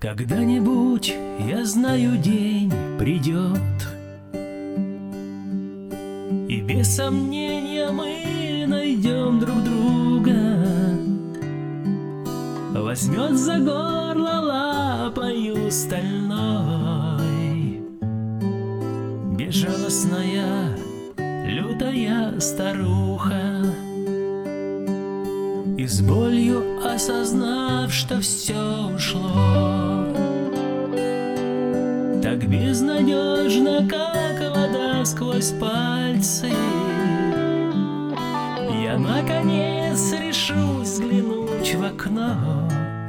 Когда-нибудь, я знаю, день придет, и без сомнения мы найдем друг друга. Возьмет за горло лапою стальной безжалостная, лютая старуха, и с болью осознав, что все ушло так безнадежно, как вода сквозь пальцы, я наконец решусь взглянуть в окно.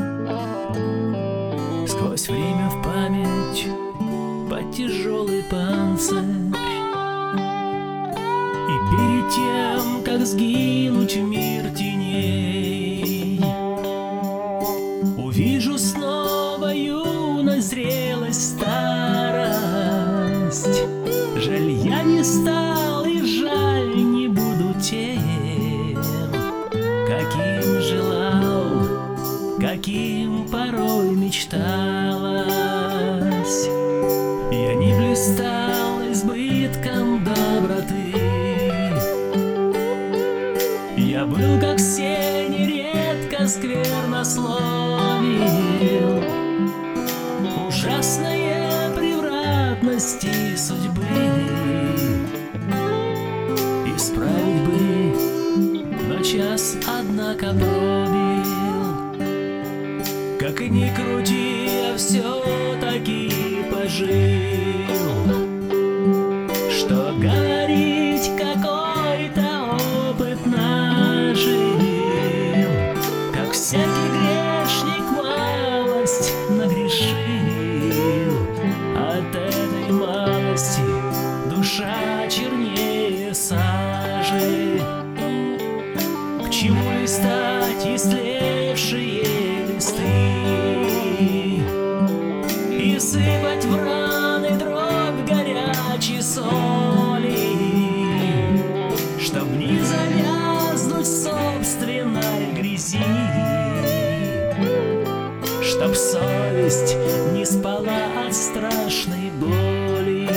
Сквозь время в память под тяжелый панцирь, и перед тем, как сгинуть в мир теней, увижу снова юность, зрелость, старость. Жаль, я не стал, и жаль, не буду тем, каким желал, каким порой мечталось. Я не блистал избытком доброты, я был, как все, нередко сквернословил. Ужасные превратности судьбы исправить бы, но час, однако, пробил. Как ни крути, я все-таки пожил. Что говорить, какой-то опыт нажил, как всякий грешник малость нагрешил. От этой малости душа чернее сажи. К чему листать истлевшие листы и сыпать в раны дробь горячей соли, чтоб не завязнуть в собственной грязи, чтоб совесть не спала от страшной боли,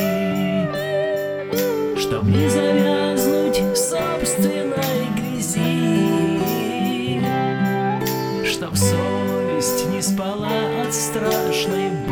чтоб не завязнуть в собственной грязи, чтоб совесть не спала от страшной боли.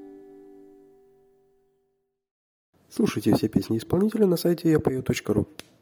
Слушайте все песни исполнителя на сайте yapою.ru.